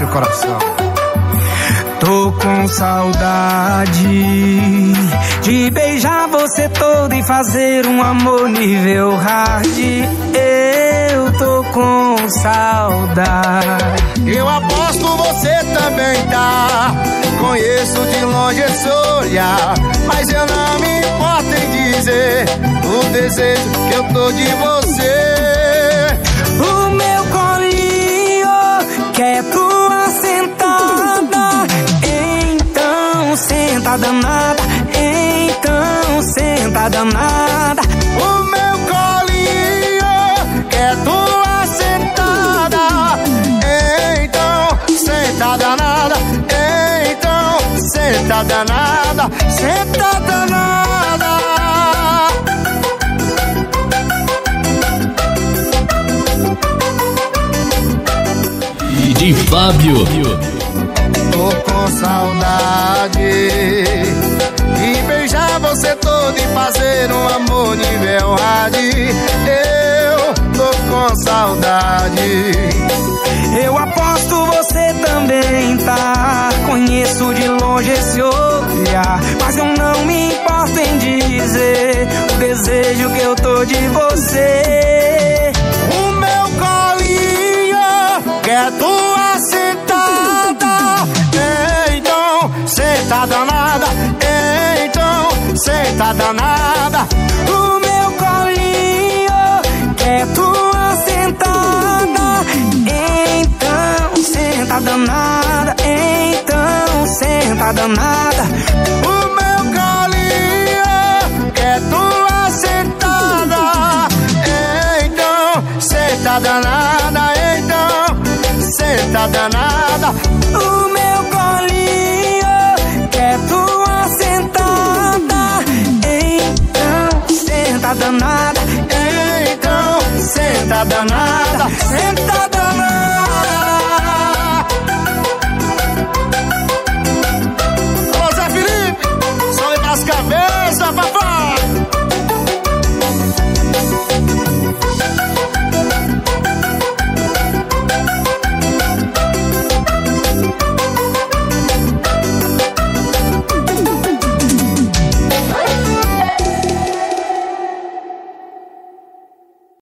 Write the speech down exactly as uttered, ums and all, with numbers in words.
seu coração. Tô com saudade de beijar você todo e fazer um amor nível hard. Eu tô com saudade. Eu aposto você também tá. Conheço de longe esse olhar, mas eu não me importo em dizer o desejo que eu tô de você. O meu colinho quer tua sentada. Então senta danada, então senta danada. O meu colinho quer tua sentada. Então senta danada, então senta danada, senta danada. D J Fábio. Tô com saudade de beijar você todo e fazer um amor nível hard. Eu tô com saudade. Eu aposto você também tá. Conheço de longe esse olhar, mas eu não me importo em dizer o desejo que eu tô de você. O meu colinho quer tua sentada. Então senta danada, então senta danada. O meu colinho quer tua sentada. Então senta danada, então senta danada. O meu colinho quer tua sentada. Então senta danada, então senta danada. O meu colinho quer tua sentada. Então senta danada, Então senta danada, senta danada.